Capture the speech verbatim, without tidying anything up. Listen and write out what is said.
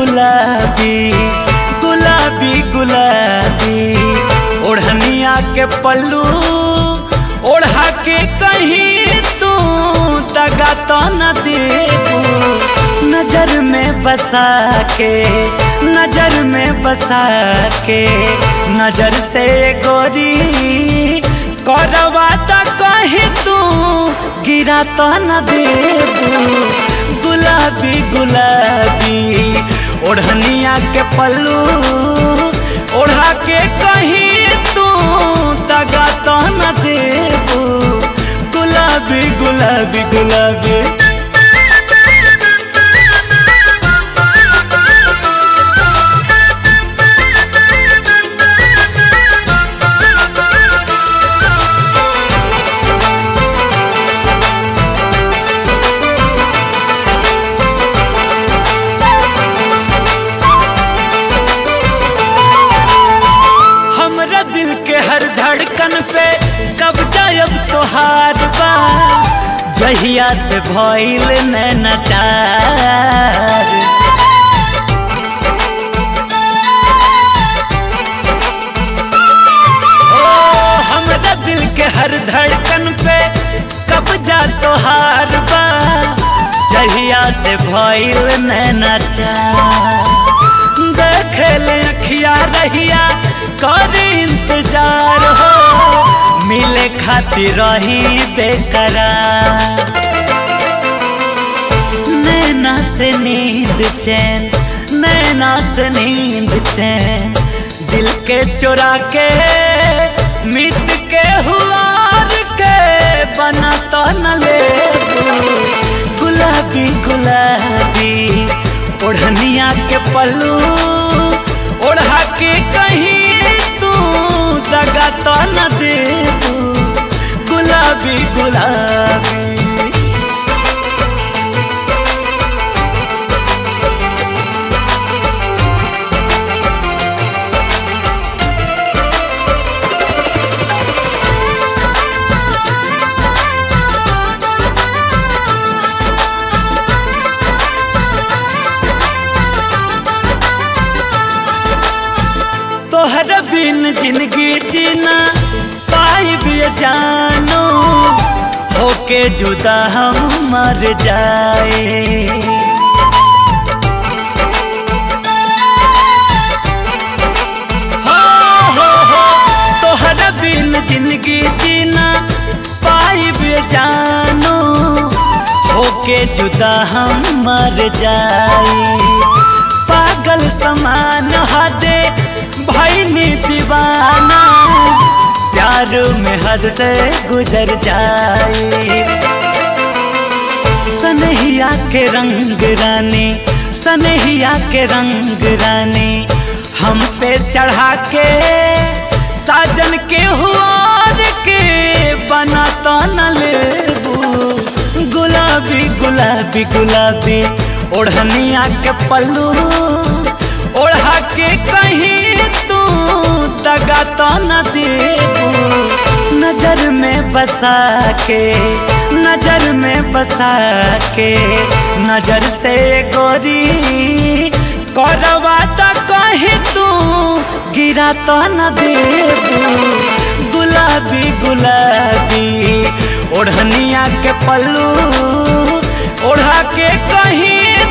गुलाबी गुलाबी गुलाबी ओढ़निया के पल्लू ओढ़ा के कहीं तू दगा तो न देबू। नजर में बसा के नजर में बसा के नजर से गोरी करवा तो कहीं तू गिरा तो न देबू। गुलाबी गुलाबी ओढ़निया के पल्लू ओढ़ा के कहीं तू दगा तो न देबू। गुलाबी गुलाबी गुलाबी दिल के हर धड़कन पे कब्जा अब तोहार बा जहिया से भइल नैनाचार। ओ हमरा दिल के हर धड़कन पे कब्जा तोहार बा जहिया से भइल नैनाचार। देख ले अखिया रहिया कर इंतजार हो मिले खातिर रही बेकरार। नैना से नींद चैन नैना से नींद चैन दिल के चुरा के मिट के हुआर के बना तो न लेबू। गुलाबी गुलाबी ओढ़निया के पल्लू ओढ़ा के कहीं दगा तो न देबू। गुलाबी गुलाबी तोहर बिन जिंदगी जीना पाई भी जानो होके जुदा हम मर जाए। हो हो हो तोहर बिन जिंदगी जीना पाई भी जानो होके जुदा हम मर जाए। पागल समान हदे भईनी दीवाना प्यार में हद से गुजर जाए। सनहिया के रंग रानी सनहिया के रंग रानी हम पे चढ़ा के साजन के हुआर के बना तो न लेबू। गुलाबी गुलाबी गुलाबी ओढ़निया के पल्लू ओढ़ा के कहीं तू दगा तो न देबू। नजर में बसा के नजर में बसा के नजर से गोरी करवा तो कहीं तू गिरा तो न देबू। गुलाबी गुलाबी ओढ़निया के पल्लू ओढ़ा के कहीं